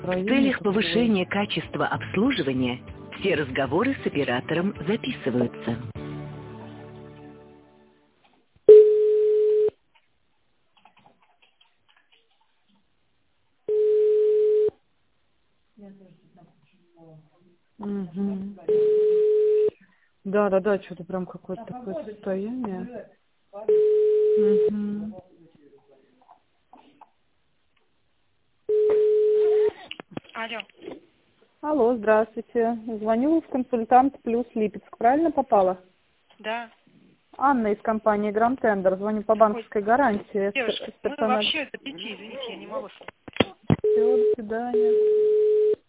В целях повышения качества обслуживания все разговоры с оператором записываются. Мгм. Да, что-то прям какое-то такое состояние. Мгм. Алло. Алло, здравствуйте. Звоню в консультант плюс Липецк. Правильно попала? Да. Анна из компании Гранд Тендер. Звоню по Какой? банковской гарантии. Девушка, мы Персонаж. вообще до 5, извините, я не могу. Все, до свидания.